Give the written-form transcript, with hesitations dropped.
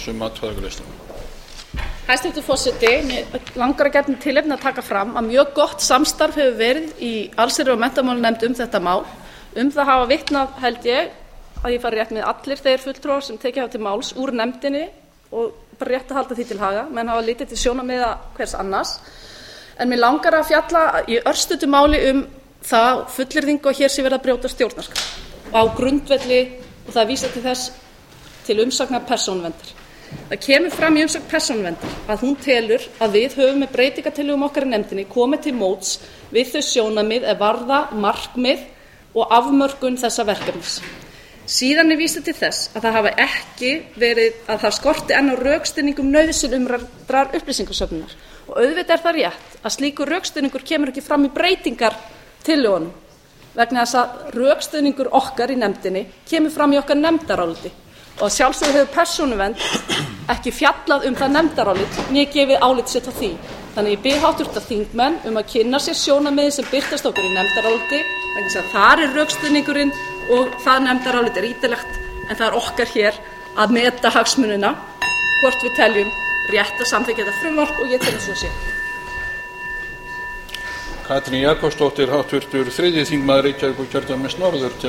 Hæstvirtur forseti, mig langar að gjarna tilefni að taka fram að mjög gott samstarf hefur verið í allsherjar- og menntamálanefnd þetta mál. Það hafa vitnað, held ég, að ég fari rétt með allir þeir fulltrúar sem tekið hafa til máls úr nefndinni og bara rétt að halda því til haga. Menn hafa litið til sjónarmiða hvers annars. En mig langar að fjalla í örstuttu máli það fullyrðingu að hér sé verið að brjóta stjórnarskrá á grundvelli, og það vísar til þess til umsagnar Persónuverndar. Það kemur fram í umsögn Persónuverndar að hún telur að við höfum með breytingartillögum okkar í nefndinni komið til móts við þau sjónarmið varða markmið og afmörkun þessa verkefnis. Síðan vísað til þess að það hafi ekki verið, að það skorti enn á rökstuðningum nauðsyn umræddrar upplýsingasöfnunar. Og auðvitað það rétt að slíkur rökstuðningur kemur ekki fram í breytingartillögunum vegna þess að rökstuðningur okkar í nefndinni kemur fram í okkar nefndaráliti. Og að sjálfsögðu hefur Persónuvernd ekki fjallað það nefndarálit né gefið álit sitt á því. Þannig ég bið háttvirta þingmenn að kynna sér sjónarmiðin sem birtast okkur í nefndaráliti, vegna þess að þar rökstuðningurinn og það nefndarálit ítarlegt, en það okkar hér að meta hagsmunina, hvort við teljum rétt að samþykkja þetta frumvarp, og ég tel að svo sé. Katrín Jakobsdóttir, háttvirtur 3. þingmaður Reykjavíkurkjördæmis norður.